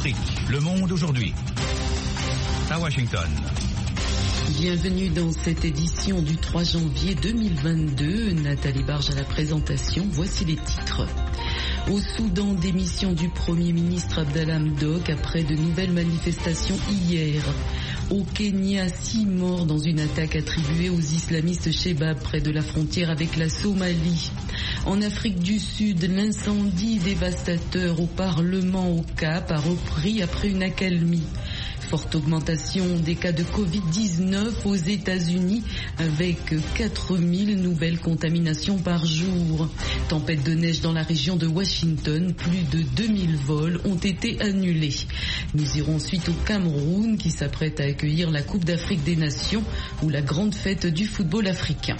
Afrique, Le Monde aujourd'hui. À Washington. Bienvenue dans cette édition du 3 janvier 2022. Nathalie Barge à la présentation. Voici les titres. Au Soudan, démission du Premier ministre Abdallah Hamdok après de nouvelles manifestations hier. Au Kenya, 6 morts dans une attaque attribuée aux islamistes Shebab près de la frontière avec la Somalie. En Afrique du Sud, l'incendie dévastateur au Parlement au Cap a repris après une accalmie. Forte augmentation des cas de Covid-19 aux États-Unis avec 4000 nouvelles contaminations par jour. Tempête de neige dans la région de Washington, plus de 2000 vols ont été annulés. Nous irons ensuite au Cameroun qui s'apprête à accueillir la Coupe d'Afrique des Nations ou la grande fête du football africain.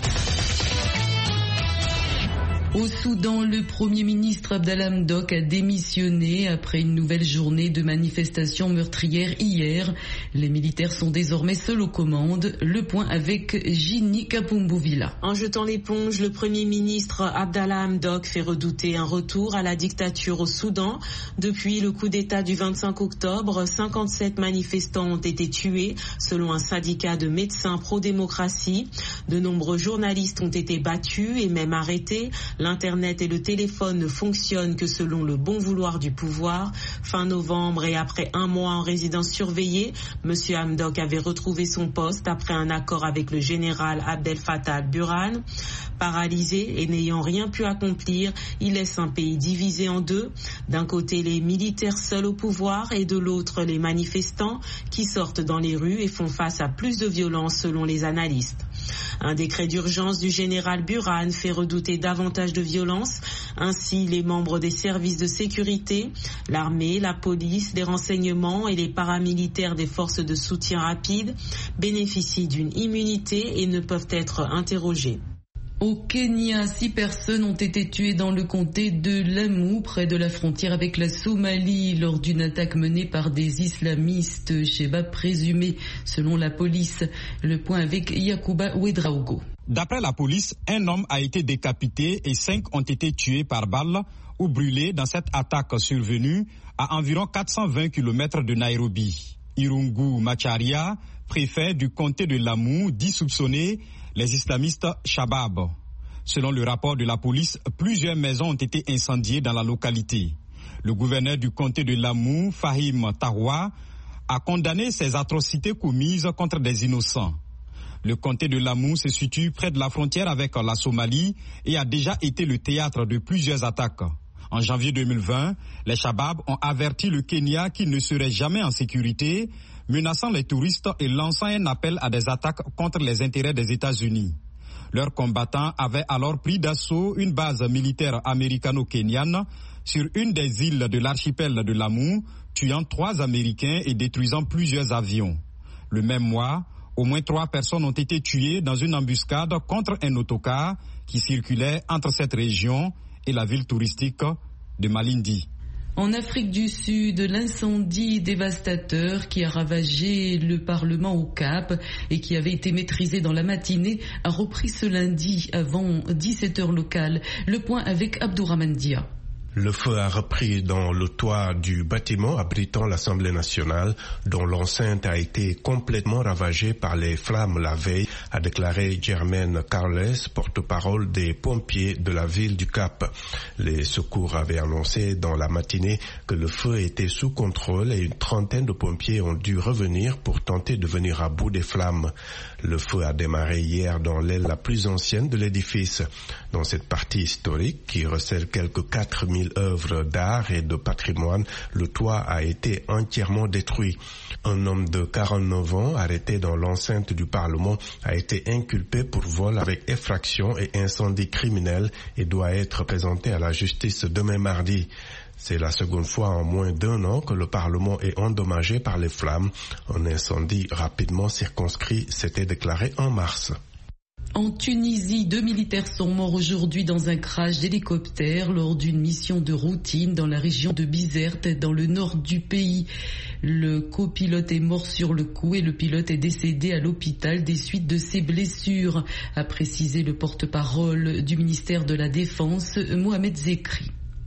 Au Soudan, le Premier ministre Abdallah Hamdok a démissionné après une nouvelle journée de manifestations meurtrières hier. Les militaires sont désormais seuls aux commandes. Le point avec Ginny Kapumbuvila. En jetant l'éponge, le Premier ministre Abdallah Hamdok fait redouter un retour à la dictature au Soudan. Depuis le coup d'État du 25 octobre, 57 manifestants ont été tués, selon un syndicat de médecins pro-démocratie. De nombreux journalistes ont été battus et même arrêtés. L'Internet et le téléphone ne fonctionnent que selon le bon vouloir du pouvoir. Fin novembre et après un mois en résidence surveillée, M. Hamdok avait retrouvé son poste après un accord avec le général Abdel Fattah al-Burhan. Paralysé et n'ayant rien pu accomplir, il laisse un pays divisé en deux. D'un côté, les militaires seuls au pouvoir et de l'autre, les manifestants qui sortent dans les rues et font face à plus de violence selon les analystes. Un décret d'urgence du général Burhan fait redouter davantage de violence. Ainsi, les membres des services de sécurité, l'armée, la police, les renseignements et les paramilitaires des forces de soutien rapide bénéficient d'une immunité et ne peuvent être interrogés. Au Kenya, 6 personnes ont été tuées dans le comté de Lamu, près de la frontière avec la Somalie, lors d'une attaque menée par des islamistes Shebab présumés, selon la police. Le point avec Yakuba Ouedraogo. D'après la police, un homme a été décapité et 5 ont été tués par balle ou brûlés dans cette attaque survenue à environ 420 km de Nairobi. Irungu Macharia, préfet du comté de Lamu, dit soupçonner les islamistes Shabab. Selon le rapport de la police, plusieurs maisons ont été incendiées dans la localité. Le gouverneur du comté de Lamu, Fahim Tawa, a condamné ces atrocités commises contre des innocents. Le comté de Lamu se situe près de la frontière avec la Somalie et a déjà été le théâtre de plusieurs attaques. En janvier 2020, les Shabab ont averti le Kenya qu'il ne serait jamais en sécurité, menaçant les touristes et lançant un appel à des attaques contre les intérêts des États-Unis. Leurs combattants avaient alors pris d'assaut une base militaire américano-kenyane sur une des îles de l'archipel de Lamu, tuant 3 Américains et détruisant plusieurs avions. Le même mois, au moins 3 personnes ont été tuées dans une embuscade contre un autocar qui circulait entre cette région et la ville touristique de Malindi. En Afrique du Sud, l'incendie dévastateur qui a ravagé le Parlement au Cap et qui avait été maîtrisé dans la matinée a repris ce lundi avant 17h locales. Le point avec Abdourahmane Dia. Le feu a repris dans le toit du bâtiment abritant l'Assemblée nationale, dont l'enceinte a été complètement ravagée par les flammes la veille, a déclaré Germaine Carles, porte-parole des pompiers de la ville du Cap. Les secours avaient annoncé dans la matinée que le feu était sous contrôle et une trentaine de pompiers ont dû revenir pour tenter de venir à bout des flammes. Le feu a démarré hier dans l'aile la plus ancienne de l'édifice. Dans cette partie historique qui recèle quelques 4000 œuvres d'art et de patrimoine, le toit a été entièrement détruit. Un homme de 49 ans arrêté dans l'enceinte du Parlement a été inculpé pour vol avec effraction et incendie criminel et doit être présenté à la justice demain mardi. C'est la seconde fois en moins d'1 an que le Parlement est endommagé par les flammes. Un incendie rapidement circonscrit s'était déclaré en mars. En Tunisie, 2 militaires sont morts aujourd'hui dans un crash d'hélicoptère lors d'une mission de routine dans la région de Bizerte, dans le nord du pays. Le copilote est mort sur le coup et le pilote est décédé à l'hôpital des suites de ses blessures, a précisé le porte-parole du ministère de la Défense, Mohamed Zekri.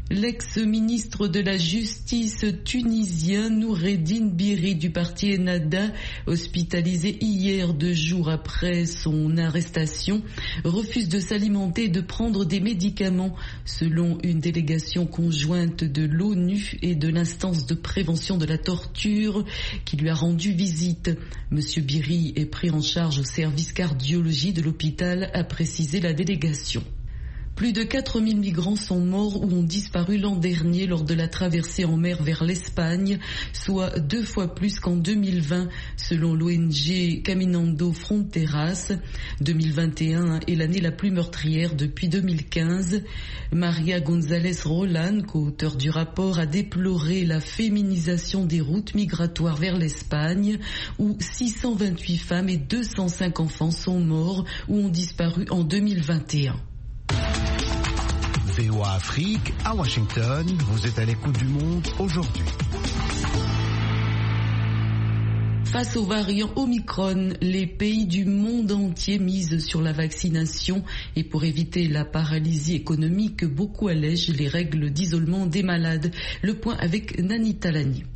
L'ex-ministre de la Justice tunisien Noureddine Biri du parti Ennahda, hospitalisé hier 2 jours après son arrestation, refuse de s'alimenter et de prendre des médicaments, selon une délégation conjointe de l'ONU et de l'instance de prévention de la torture qui lui a rendu visite. Monsieur Biri est pris en charge au service cardiologie de l'hôpital, a précisé la délégation. Plus de 4000 migrants sont morts ou ont disparu l'an dernier lors de la traversée en mer vers l'Espagne, soit 2 fois plus qu'en 2020, selon l'ONG Caminando Fronteras. 2021 est l'année la plus meurtrière depuis 2015. Maria González Roland, co-auteure du rapport, a déploré la féminisation des routes migratoires vers l'Espagne, où 628 femmes et 205 enfants sont morts ou ont disparu en 2021. VOA Afrique, à Washington, vous êtes à l'écoute du monde aujourd'hui. Face au variant Omicron, les pays du monde entier misent sur la vaccination et pour éviter la paralysie économique, beaucoup allègent les règles d'isolement des malades. Le point avec Nani Talani.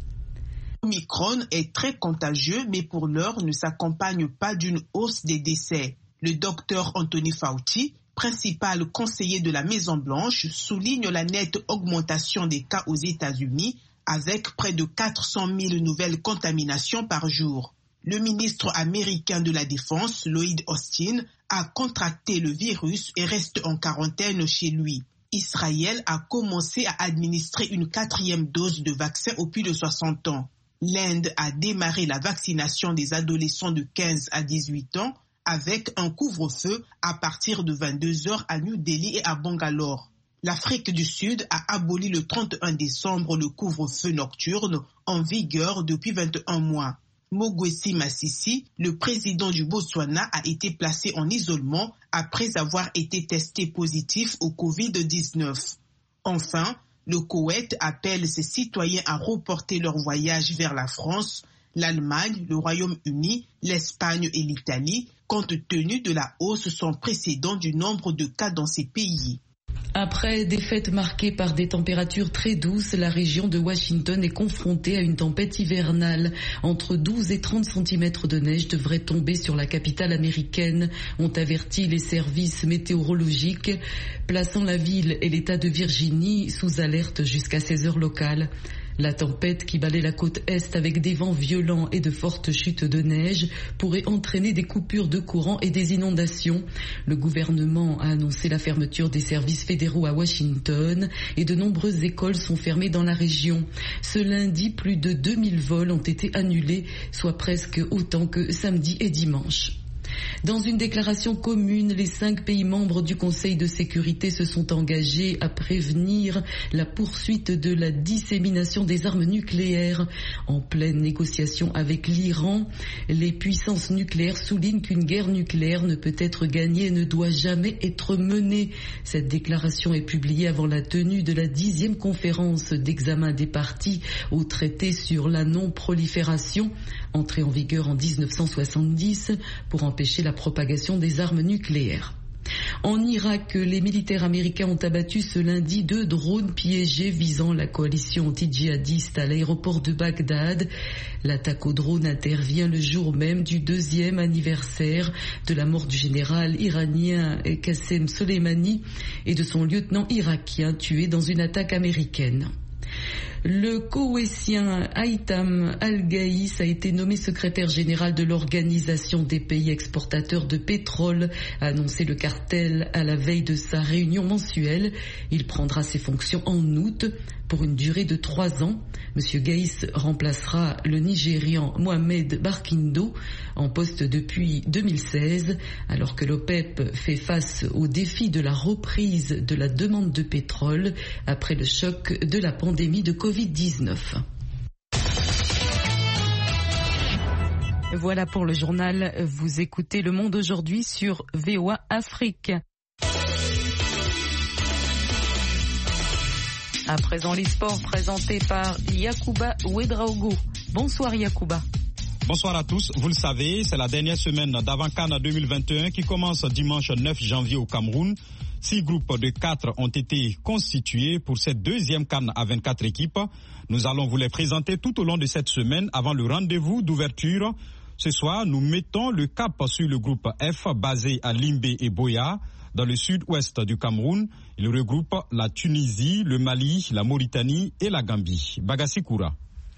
Omicron est très contagieux, mais pour l'heure ne s'accompagne pas d'une hausse des décès. Le docteur Anthony Fauci, principal conseiller de la Maison-Blanche, souligne la nette augmentation des cas aux États-Unis avec près de 400 000 nouvelles contaminations par jour. Le ministre américain de la Défense, Lloyd Austin, a contracté le virus et reste en quarantaine chez lui. Israël a commencé à administrer une 4e dose de vaccin aux plus de 60 ans. L'Inde a démarré la vaccination des adolescents de 15 à 18 ans avec un couvre-feu à partir de 22h à New Delhi et à Bangalore. L'Afrique du Sud a aboli le 31 décembre le couvre-feu nocturne en vigueur depuis 21 mois. Mogwesi Masisi, le président du Botswana, a été placé en isolement après avoir été testé positif au Covid-19. Enfin, le Koweït appelle ses citoyens à reporter leur voyage vers la France, l'Allemagne, le Royaume-Uni, l'Espagne et l'Italie, compte tenu de la hausse sans précédent du nombre de cas dans ces pays. Après des fêtes marquées par des températures très douces, la région de Washington est confrontée à une tempête hivernale. Entre 12 et 30 cm de neige devraient tomber sur la capitale américaine, ont averti les services météorologiques, plaçant la ville et l'État de Virginie sous alerte jusqu'à 16 heures locales. La tempête qui balaie la côte est avec des vents violents et de fortes chutes de neige pourrait entraîner des coupures de courant et des inondations. Le gouvernement a annoncé la fermeture des services fédéraux à Washington et de nombreuses écoles sont fermées dans la région. Ce lundi, plus de 2000 vols ont été annulés, soit presque autant que samedi et dimanche. Dans une déclaration commune, les 5 pays membres du Conseil de sécurité se sont engagés à prévenir la poursuite de la dissémination des armes nucléaires. En pleine négociation avec l'Iran, les puissances nucléaires soulignent qu'une guerre nucléaire ne peut être gagnée et ne doit jamais être menée. Cette déclaration est publiée avant la tenue de la 10e conférence d'examen des parties au traité sur la non-prolifération, entré en vigueur en 1970 pour empêcher la propagation des armes nucléaires. En Irak, les militaires américains ont abattu ce lundi 2 drones piégés visant la coalition anti-djihadiste à l'aéroport de Bagdad. L'attaque aux drones intervient le jour même du 2e anniversaire de la mort du général iranien Qassem Soleimani et de son lieutenant irakien tué dans une attaque américaine. Le Koweïtien Haitham Al-Gaïs a été nommé secrétaire général de l'Organisation des pays exportateurs de pétrole, a annoncé le cartel à la veille de sa réunion mensuelle. Il prendra ses fonctions en août pour une durée de 3 ans. Monsieur Gaïs remplacera le Nigérian Mohamed Barkindo, en poste depuis 2016, alors que l'OPEP fait face au défi de la reprise de la demande de pétrole après le choc de la pandémie de Covid-19. Voilà pour le journal. Vous écoutez Le Monde aujourd'hui sur VOA Afrique. À présent, les sports présentés par Yacouba Ouedraogo. Bonsoir Yacouba. Bonsoir à tous. Vous le savez, c'est la dernière semaine d'Avant-CAN 2021 qui commence dimanche 9 janvier au Cameroun. 6 groupes de 4 ont été constitués pour cette deuxième CAN à 24 équipes. Nous allons vous les présenter tout au long de cette semaine avant le rendez-vous d'ouverture. Ce soir, nous mettons le cap sur le groupe F basé à Limbé et Boya, dans le sud-ouest du Cameroun. Il regroupe la Tunisie, le Mali, la Mauritanie et la Gambie. Bagassi Koura.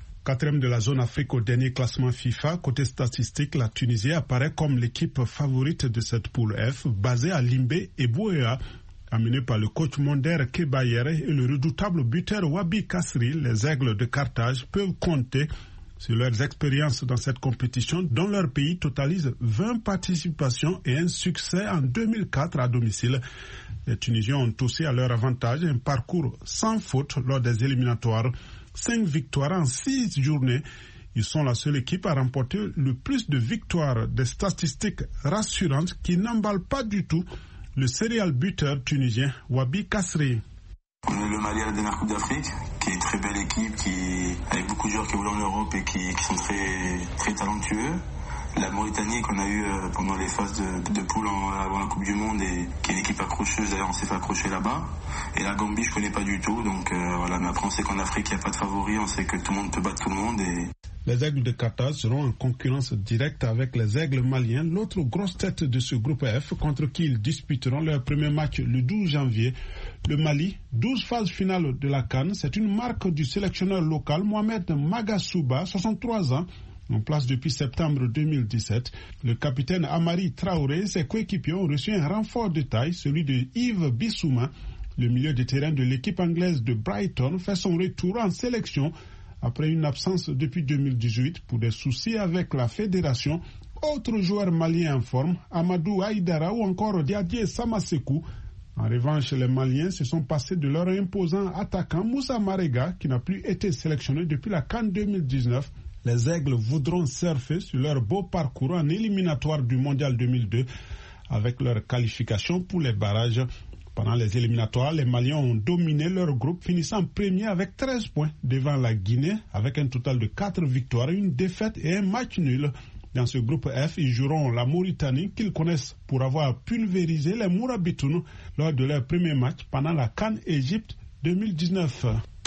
4e de la zone Afrique au dernier classement FIFA. Côté statistique, la Tunisie apparaît comme l'équipe favorite de cette poule F, basée à Limbé et Boya. Amené par le coach Monder Kebayer et le redoutable buteur Wabi Kasri, les Aigles de Carthage peuvent compter sur leurs expériences dans cette compétition dont leur pays totalise 20 participations et un succès en 2004 à domicile. Les Tunisiens ont aussi à leur avantage un parcours sans faute lors des éliminatoires. 5 victoires en 6 journées. Ils sont la seule équipe à remporter le plus de victoires, des statistiques rassurantes qui n'emballent pas du tout le serial buteur tunisien Wabi Kasri. On est le Mali à la dernière Coupe d'Afrique, qui est une très belle équipe, avec beaucoup de joueurs qui évoluent en Europe et qui sont très, très talentueux. La Mauritanie qu'on a eu pendant les phases de poule avant la Coupe du Monde et qui est une équipe accrocheuse, d'ailleurs on s'est fait accrocher là-bas. Et la Gambie je connais pas du tout, donc voilà. Mais après on sait qu'en Afrique il n'y a pas de favoris, on sait que tout le monde peut battre tout le monde. Les Aigles de Carthage seront en concurrence directe avec les Aigles maliens, l'autre grosse tête de ce groupe F, contre qui ils disputeront leur premier match le 12 janvier. Le Mali, 12 phases finales de la CAN, c'est une marque du sélectionneur local Mohamed Magasuba, 63 ans, en place depuis septembre 2017. Le capitaine Amari Traoré et ses coéquipiers ont reçu un renfort de taille, celui de Yves Bissouma. Le milieu de terrain de l'équipe anglaise de Brighton fait son retour en sélection après une absence depuis 2018 pour des soucis avec la fédération. Autres joueurs maliens en forme, Amadou Haïdara ou encore Diadier Samasekou. En revanche, les Maliens se sont passés de leur imposant attaquant Moussa Marega qui n'a plus été sélectionné depuis la CAN 2019. Les Aigles voudront surfer sur leur beau parcours en éliminatoire du Mondial 2002 avec leur qualification pour les barrages. Pendant les éliminatoires, les Maliens ont dominé leur groupe, finissant premier avec 13 points devant la Guinée, avec un total de 4 victoires, une défaite et un match nul. Dans ce groupe F, ils joueront la Mauritanie, qu'ils connaissent pour avoir pulvérisé les Mourabitoun lors de leur premier match pendant la CAN Égypte 2019.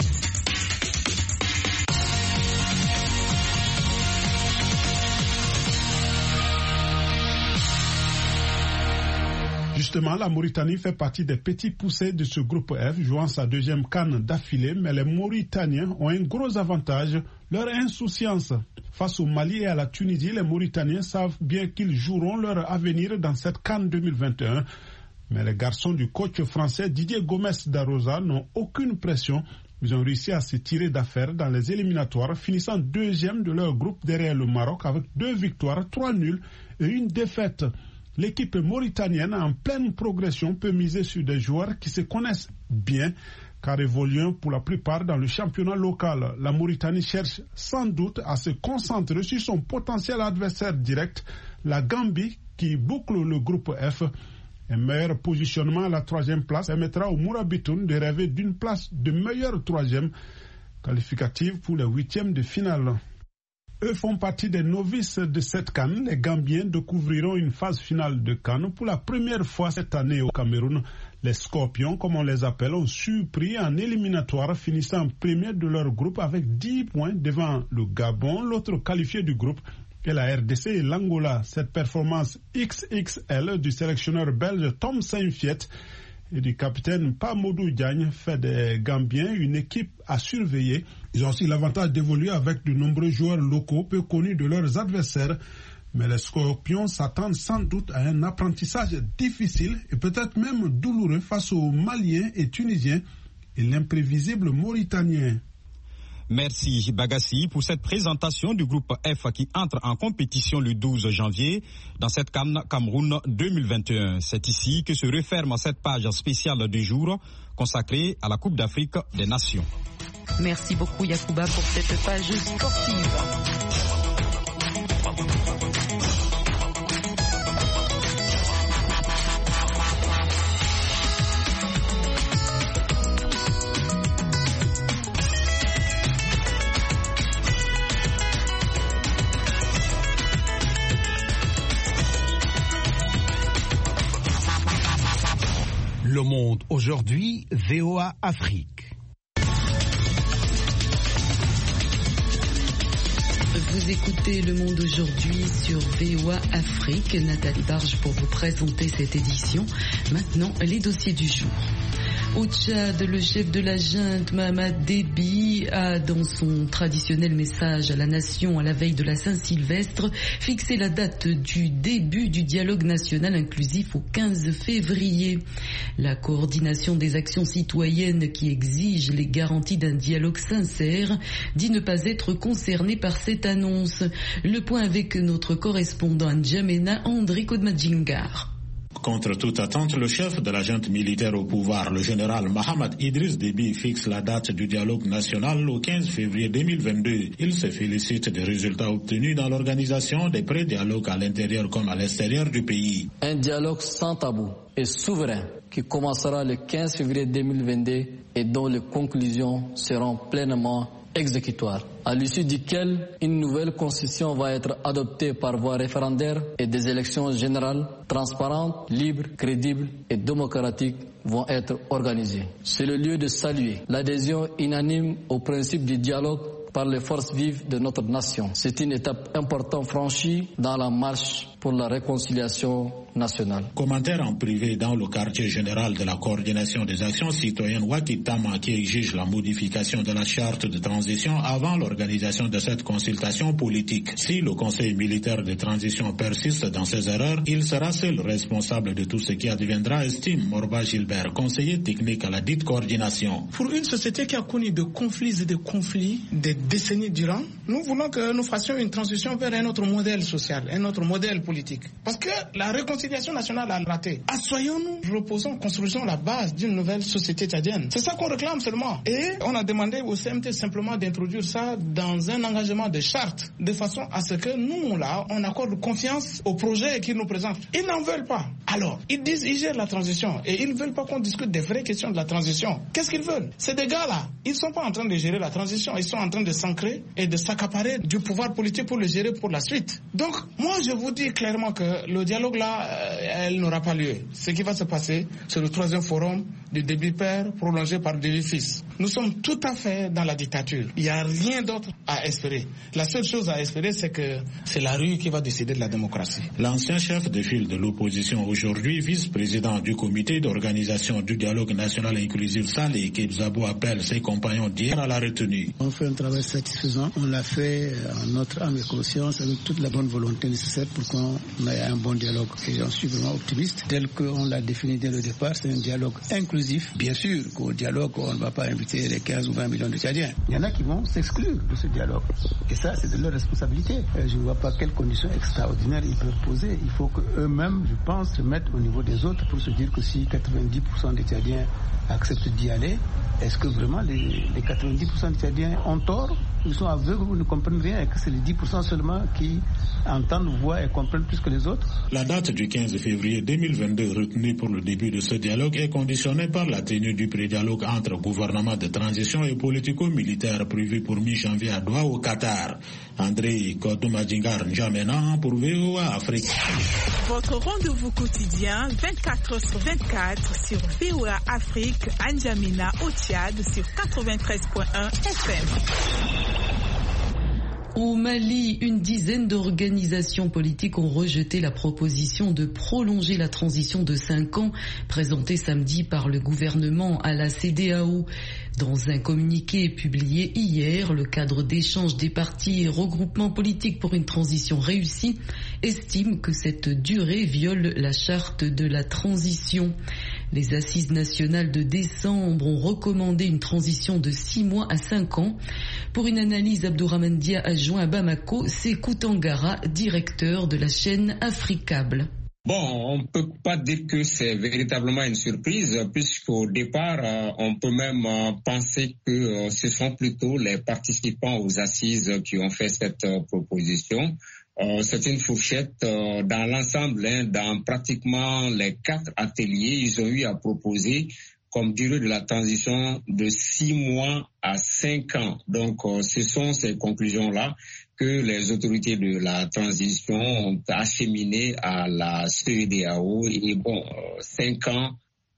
Justement, la Mauritanie fait partie des petits poussés de ce groupe F, jouant sa deuxième CAN d'affilée, mais les Mauritaniens ont un gros avantage, leur insouciance. Face au Mali et à la Tunisie, les Mauritaniens savent bien qu'ils joueront leur avenir dans cette CAN 2021. Mais les garçons du coach français Didier Gomes d'Arosa n'ont aucune pression. Ils ont réussi à se tirer d'affaire dans les éliminatoires, finissant deuxième de leur groupe derrière le Maroc avec 2 victoires, 3 nuls et une défaite. L'équipe mauritanienne en pleine progression peut miser sur des joueurs qui se connaissent bien, car évoluant pour la plupart dans le championnat local. La Mauritanie cherche sans doute à se concentrer sur son potentiel adversaire direct, la Gambie, qui boucle le groupe F. Un meilleur positionnement à la 3e place permettra aux Mourabitoun de rêver d'une place de meilleure 3e qualificative pour les 8e de finale. Eux font partie des novices de cette CAN. Les Gambiens découvriront une phase finale de CAN pour la première fois cette année au Cameroun. Les Scorpions, comme on les appelle, ont surpris en éliminatoire, finissant premier de leur groupe avec 10 points devant le Gabon, l'autre qualifié du groupe, et la RDC et l'Angola. Cette performance XXL du sélectionneur belge Tom Saintfiet et du capitaine Pamodou Diagne fait des Gambiens une équipe à surveiller. Ils ont aussi l'avantage d'évoluer avec de nombreux joueurs locaux peu connus de leurs adversaires. Mais les Scorpions s'attendent sans doute à un apprentissage difficile et peut-être même douloureux face aux Maliens et Tunisiens et l'imprévisible Mauritanien. Merci Bagassi pour cette présentation du groupe F qui entre en compétition le 12 janvier dans cette CAN Cameroun 2021. C'est ici que se referme cette page spéciale du jour consacrée à la Coupe d'Afrique des Nations. Merci beaucoup Yacouba pour cette page sportive. Le Monde aujourd'hui, VOA Afrique. Vous écoutez Le Monde aujourd'hui sur VOA Afrique. Nathalie Barge pour vous présenter cette édition. Maintenant, les dossiers du jour. Au Tchad, le chef de la junte, Mahamat Déby, a, dans son traditionnel message à la nation à la veille de la Saint-Sylvestre, fixé la date du début du dialogue national inclusif au 15 février. La coordination des actions citoyennes qui exige les garanties d'un dialogue sincère dit ne pas être concernée par cette annonce. Le point avec notre correspondant à N'Djamena, André Kodmadjingar. Contre toute attente, le chef de la junte militaire au pouvoir, le général Mahamat Idriss Déby, fixe la date du dialogue national au 15 février 2022. Il se félicite des résultats obtenus dans l'organisation des pré-dialogues à l'intérieur comme à l'extérieur du pays. Un dialogue sans tabou et souverain qui commencera le 15 février 2022 et dont les conclusions seront pleinement exécutoire, à l'issue duquel une nouvelle constitution va être adoptée par voie référendaire et des élections générales transparentes, libres, crédibles et démocratiques vont être organisées. C'est le lieu de saluer l'adhésion unanime au principe du dialogue par les forces vives de notre nation. C'est une étape importante franchie dans la marche pour la réconciliation nationale. Commentaire en privé dans le quartier général de la coordination des actions citoyennes Wakitama qui exige la modification de la charte de transition avant l'organisation de cette consultation politique. Si le conseil militaire de transition persiste dans ses erreurs, il sera seul responsable de tout ce qui adviendra, estime Morba Gilbert, conseiller technique à la dite coordination. Pour une société qui a connu de conflits et de conflits des décennies durant, nous voulons que nous fassions une transition vers un autre modèle social, un autre modèle politique. Parce que la réconciliation nationale a raté. Assoyons-nous, reposons, construisons la base d'une nouvelle société tchadienne. C'est ça qu'on réclame seulement. Et on a demandé au CMT simplement d'introduire ça dans un engagement de charte, de façon à ce que nous, là, on accorde confiance au projet qu'ils nous présentent. Ils n'en veulent pas. Alors, ils disent qu'ils gèrent la transition et ils ne veulent pas qu'on discute des vraies questions de la transition. Qu'est-ce qu'ils veulent? Ces des gars-là, ils ne sont pas en train de gérer la transition, ils sont en train de s'ancrer et de s'accaparer du pouvoir politique pour le gérer pour la suite. Donc, moi, je vous dis clairement que le dialogue là, elle n'aura pas lieu. Ce qui va se passer, c'est le 3e forum du Déby père prolongé par Déby fils. Nous sommes tout à fait dans la dictature. Il n'y a rien d'autre à espérer. La seule chose à espérer, c'est que c'est la rue qui va décider de la démocratie. L'ancien chef de file de l'opposition aujourd'hui, vice-président du comité d'organisation du dialogue national inclusif Saleh Kebzabo, appelle ses compagnons d'hier à la retenue. On fait un travail satisfaisant. On l'a fait en notre âme et conscience avec toute la bonne volonté nécessaire pour qu'on ait un bon dialogue. Et j'en suis vraiment optimiste. Tel qu'on l'a défini dès le départ, c'est un dialogue inclusif. Bien sûr qu'au dialogue, on ne va pas inviter les 15 ou 20 millions de Tchadiens. Il y en a qui vont s'exclure de ce dialogue. Et ça, c'est de leur responsabilité. Je ne vois pas quelles conditions extraordinaires ils peuvent poser. Il faut qu'eux-mêmes, je pense, se mettent au niveau des autres pour se dire que si 90% des Tchadiens acceptent d'y aller, est-ce que vraiment les 90% des Tchadiens ont tort? Ils sont aveugles ou ne comprennent rien et que c'est les 10% seulement qui entendent, voient et comprennent plus que les autres? La date du 15 février 2022 retenue pour le début de ce dialogue est conditionnée par la tenue du pré-dialogue entre gouvernement de transition et politico-militaire prévu pour mi-janvier à Doha au Qatar. André Kodoumadjingar N'Djamena pour VOA Afrique. Votre rendez-vous quotidien 24h/24 sur VOA Afrique à N'Djamena au Tchad sur 93.1 FM. Au Mali, une dizaine d'organisations politiques ont rejeté la proposition de prolonger la transition de 5 ans présentée samedi par le gouvernement à la CEDEAO. Dans un communiqué publié hier, le cadre d'échange des partis et regroupements politiques pour une transition réussie estime que cette durée viole la charte de la transition. Les assises nationales de décembre ont recommandé une transition de 6 mois à 5 ans. Pour une analyse, Abdourahmane Dia adjoint à Bamako, Sékou Tangara, directeur de la chaîne Africable. Bon, on ne peut pas dire que c'est véritablement une surprise, puisqu'au départ, on peut même penser que ce sont plutôt les participants aux assises qui ont fait cette proposition. C'est une fourchette dans l'ensemble, dans pratiquement les 4 ateliers, ils ont eu à proposer comme durée de la transition de 6 mois à 5 ans. Donc, ce sont ces conclusions-là que les autorités de la transition ont acheminées à la CEDEAO. Et bon, 5 ans,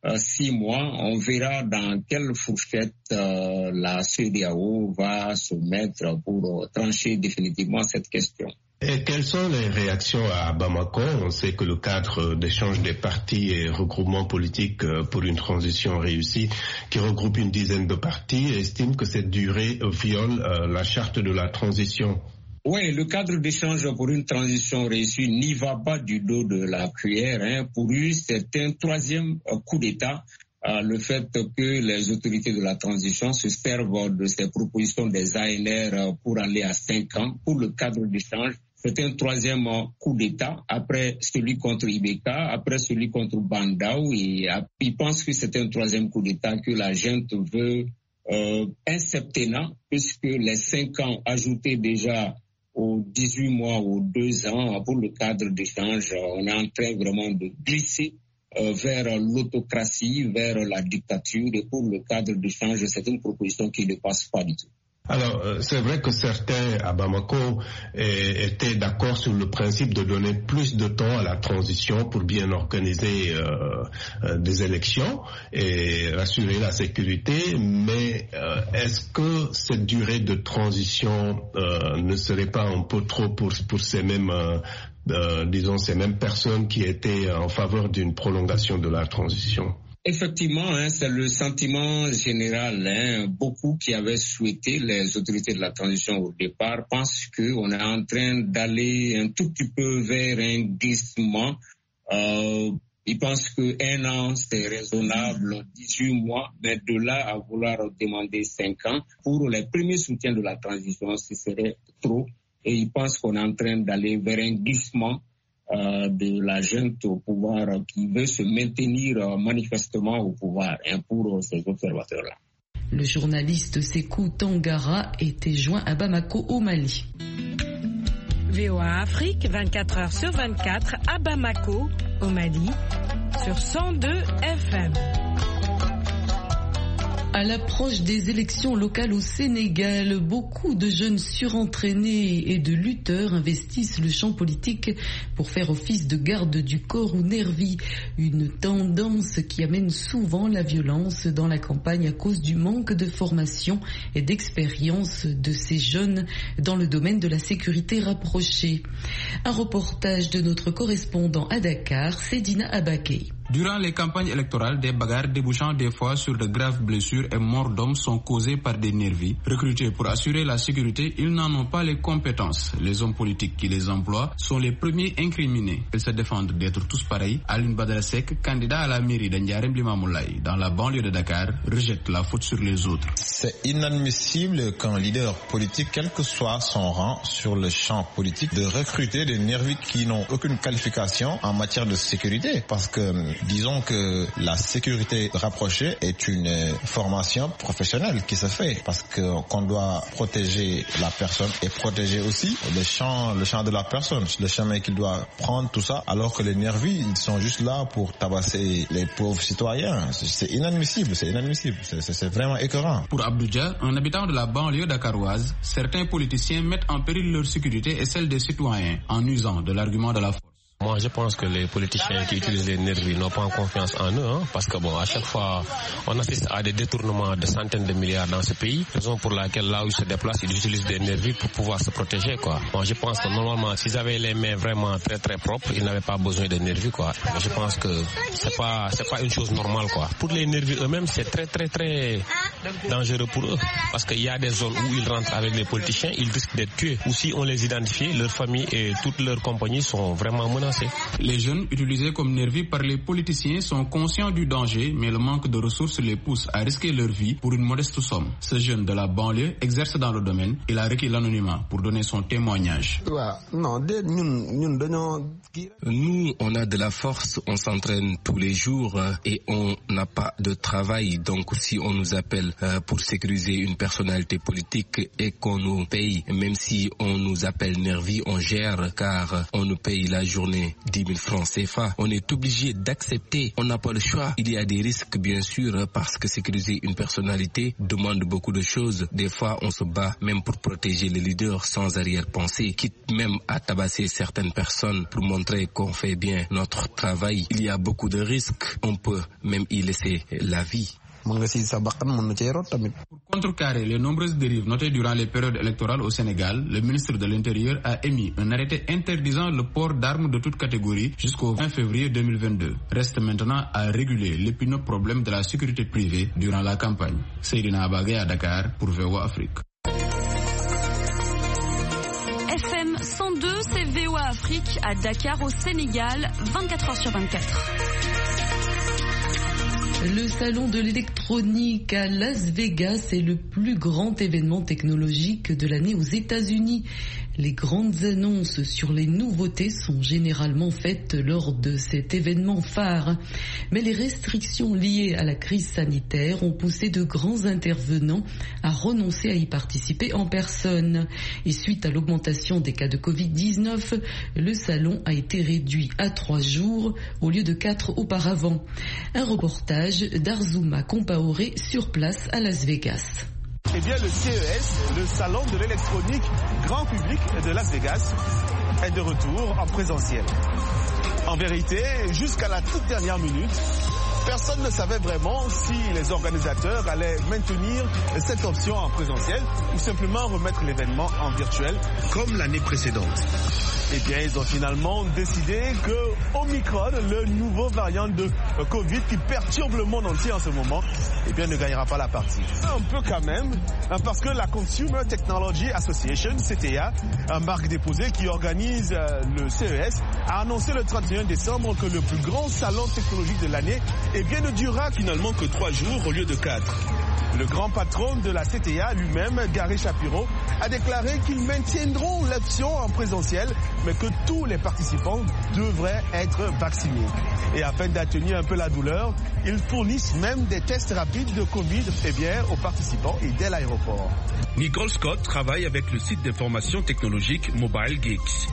6 mois, on verra dans quelle fourchette la CEDEAO va se mettre pour trancher définitivement cette question. Et quelles sont les réactions à Bamako? On sait que le cadre d'échange des partis et regroupements politiques pour une transition réussie, qui regroupe une dizaine de partis, estime que cette durée viole la charte de la transition. Oui, le cadre d'échange pour une transition réussie n'y va pas du dos de la cuillère. Pour lui, c'est un troisième coup d'État. Le fait que les autorités de la transition se servent de ces propositions des ANR pour aller à 5 ans pour le cadre d'échange. C'est un troisième coup d'État après celui contre Ibeka, après celui contre Bandao. Et il pense que c'est un troisième coup d'État que la junte veut un septennat, puisque les 5 ans ajoutés déjà aux 18 mois ou 2 ans pour le cadre d'échange, on est en train vraiment de glisser vers l'autocratie, vers la dictature. Et pour le cadre d'échange, c'est une proposition qui ne passe pas du tout. Alors, c'est vrai que certains à Bamako étaient d'accord sur le principe de donner plus de temps à la transition pour bien organiser des élections et assurer la sécurité, mais est-ce que cette durée de transition ne serait pas un peu trop pour ces mêmes ces mêmes personnes qui étaient en faveur d'une prolongation de la transition? Effectivement, c'est le sentiment général. Beaucoup qui avaient souhaité, les autorités de la transition au départ, pensent qu'on est en train d'aller un tout petit peu vers un glissement. Ils pensent que 1 an, c'est raisonnable, 18 mois, mais de là à vouloir demander 5 ans, pour les premiers soutiens de la transition, ce serait trop. Et ils pensent qu'on est en train d'aller vers un glissement de la junte au pouvoir qui veut se maintenir manifestement au pouvoir pour ces observateurs-là. Le journaliste Sékou Tangara était joint à Bamako au Mali. VOA Afrique, 24 heures sur 24 à Bamako au Mali sur 102 FM. À l'approche des élections locales au Sénégal, beaucoup de jeunes surentraînés et de lutteurs investissent le champ politique pour faire office de garde du corps ou nervis. Une tendance qui amène souvent la violence dans la campagne à cause du manque de formation et d'expérience de ces jeunes dans le domaine de la sécurité rapprochée. Un reportage de notre correspondant à Dakar, Sedina Abakei. Durant les campagnes électorales, des bagarres débouchant des fois sur de graves blessures et morts d'hommes sont causées par des nervis. Recrutés pour assurer la sécurité, ils n'en ont pas les compétences. Les hommes politiques qui les emploient sont les premiers incriminés. Ils se défendent d'être tous pareils. Alioune Badara Seck, candidat à la mairie de Ndiarème Limamoulaye, dans la banlieue de Dakar, rejette la faute sur les autres. C'est inadmissible qu'un leader politique, quel que soit son rang sur le champ politique, de recruter des nervis qui n'ont aucune qualification en matière de sécurité. Parce que disons que la sécurité rapprochée est une formation professionnelle qui se fait parce qu'on doit protéger la personne et protéger aussi le champ de la personne, le chemin qu'il doit prendre, tout ça, alors que les nervis, ils sont juste là pour tabasser les pauvres citoyens. C'est inadmissible, c'est vraiment écœurant. Pour Abdouja, un habitant de la banlieue dakaroise, certains politiciens mettent en péril leur sécurité et celle des citoyens en usant de l'argument de la force. Moi, je pense que les politiciens qui utilisent les nervis n'ont pas confiance en eux, parce que à chaque fois, on assiste à des détournements de centaines de milliards dans ce pays, raison pour laquelle là où ils se déplacent, ils utilisent des nervis pour pouvoir se protéger, quoi. Moi, je pense que normalement, s'ils avaient les mains vraiment très très propres, ils n'avaient pas besoin de nervis, quoi. Mais je pense que c'est pas une chose normale, quoi. Pour les nervis eux-mêmes, c'est très très très dangereux pour eux, parce qu'il y a des zones où ils rentrent avec les politiciens, ils risquent d'être tués. Ou si on les identifie, leur famille et toute leur compagnie sont vraiment menacées. Les jeunes utilisés comme nervis par les politiciens sont conscients du danger, mais le manque de ressources les pousse à risquer leur vie pour une modeste somme. Ce jeune de la banlieue exerce dans le domaine. Il a requis l'anonymat pour donner son témoignage. Nous, on a de la force, on s'entraîne tous les jours et on n'a pas de travail. Donc si on nous appelle pour sécuriser une personnalité politique et qu'on nous paye, même si on nous appelle nervi, on gère car on nous paye la journée 10 000 francs CFA. On est obligé d'accepter, on n'a pas le choix. Il y a des risques bien sûr parce que sécuriser une personnalité demande beaucoup de choses. Des fois on se bat même pour protéger les leaders sans arrière-pensée, quitte même à tabasser certaines personnes pour montrer qu'on fait bien notre travail. Il y a beaucoup de risques, on peut même y laisser la vie. Pour contrecarrer les nombreuses dérives notées durant les périodes électorales au Sénégal, le ministre de l'Intérieur a émis un arrêté interdisant le port d'armes de toute catégorie jusqu'au 20 février 2022. Reste maintenant à réguler l'épineux problème de la sécurité privée durant la campagne. Seydina Abagé à Dakar pour VOA Afrique. FM 102, c'est VOA Afrique à Dakar au Sénégal, 24h/24. Le salon de l'électronique à Las Vegas est le plus grand événement technologique de l'année aux États-Unis. Les grandes annonces sur les nouveautés sont généralement faites lors de cet événement phare. Mais les restrictions liées à la crise sanitaire ont poussé de grands intervenants à renoncer à y participer en personne. Et suite à l'augmentation des cas de Covid-19, le salon a été réduit à 3 jours au lieu de 4 auparavant. Un reportage d'Arzouma Compaoré sur place à Las Vegas. Eh bien, le CES, le salon de l'électronique grand public de Las Vegas, est de retour en présentiel. En vérité, jusqu'à la toute dernière minute, personne ne savait vraiment si les organisateurs allaient maintenir cette option en présentiel ou simplement remettre l'événement en virtuel comme l'année précédente. Eh bien, ils ont finalement décidé que Omicron, le nouveau variant de Covid qui perturbe le monde entier en ce moment, eh bien, ne gagnera pas la partie. Un peu quand même, parce que la Consumer Technology Association, CTA, une marque déposée qui organise le CES, a annoncé le 31 décembre que le plus grand salon technologique de l'année, eh bien, ne durera finalement que 3 jours au lieu de 4. Le grand patron de la CTA lui-même, Gary Shapiro, a déclaré qu'ils maintiendront l'option en présentiel, mais que tous les participants devraient être vaccinés. Et afin d'atténuer un peu la douleur, ils fournissent même des tests rapides de Covid aux participants et dès l'aéroport. Nicole Scott travaille avec le site d'information technologique Mobile Geeks.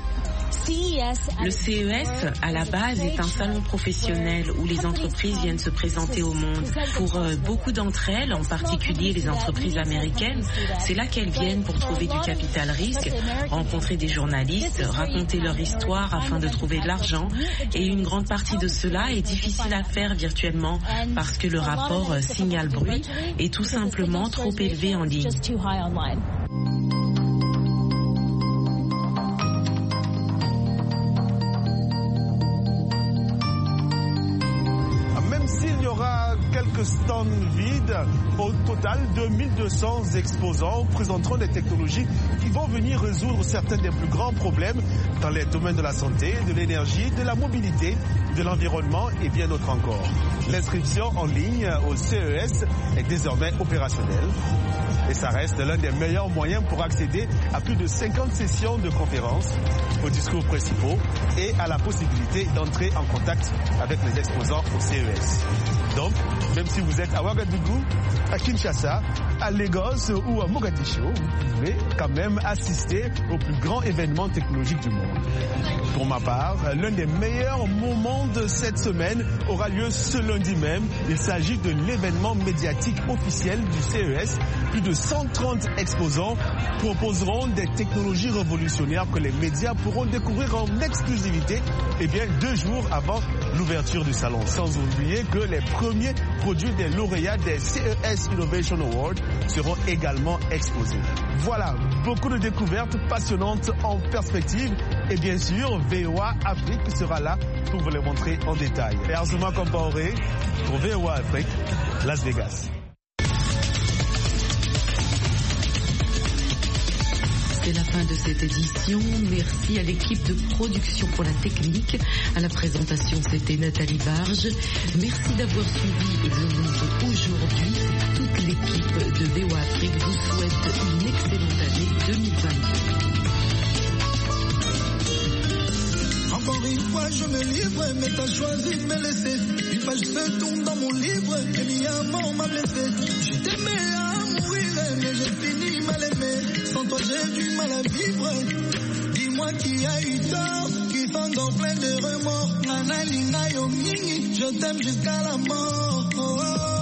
Le CES, à la base, est un salon professionnel où les entreprises viennent se présenter au monde. Pour beaucoup d'entre elles, en particulier les entreprises américaines, c'est là qu'elles viennent pour trouver du capital risque, rencontrer des journalistes, raconter leur histoire afin de trouver de l'argent. Et une grande partie de cela est difficile à faire virtuellement parce que le rapport signal-bruit est tout simplement trop élevé en ligne. Quelques stands vides. Au total, 2200 exposants présenteront des technologies qui vont venir résoudre certains des plus grands problèmes dans les domaines de la santé, de l'énergie, de la mobilité, de l'environnement et bien d'autres encore. L'inscription en ligne au CES est désormais opérationnelle. Et ça reste l'un des meilleurs moyens pour accéder à plus de 50 sessions de conférences, aux discours principaux et à la possibilité d'entrer en contact avec les exposants au CES. Donc, même si vous êtes à Ouagadougou, à Kinshasa, à Lagos ou à Mogadiscio, vous pouvez quand même assister au plus grand événement technologique du monde. Pour ma part, l'un des meilleurs moments de cette semaine aura lieu ce lundi même. Il s'agit de l'événement médiatique officiel du CES. Plus de 130 exposants proposeront des technologies révolutionnaires que les médias pourront découvrir en exclusivité 2 jours avant l'ouverture du salon. Sans oublier que les premiers produits des lauréats des CES Innovation Awards seront également exposés. Voilà, beaucoup de découvertes passionnantes en perspective et bien sûr, VOA Afrique sera là pour vous les montrer en détail. Et Arzouma Compaoré pour VOA Afrique, Las Vegas. C'est la fin de cette édition. Merci à l'équipe de production pour la technique. À la présentation, c'était Nathalie Barge. Merci d'avoir suivi Le Monde aujourd'hui. Toute l'équipe de VOA Afrique vous souhaite une excellente année 2022. Encore une fois, je me livre, mais t'as choisi de me laisser. Une page se tourne dans mon livre, et mi amant m'a blessé. Je t'aimais toi j'ai du mal à vivre. Dis-moi qui a eu tort, qui sont donc plein de remords. Nana linga yo mingi, je t'aime jusqu'à la mort. Oh, oh.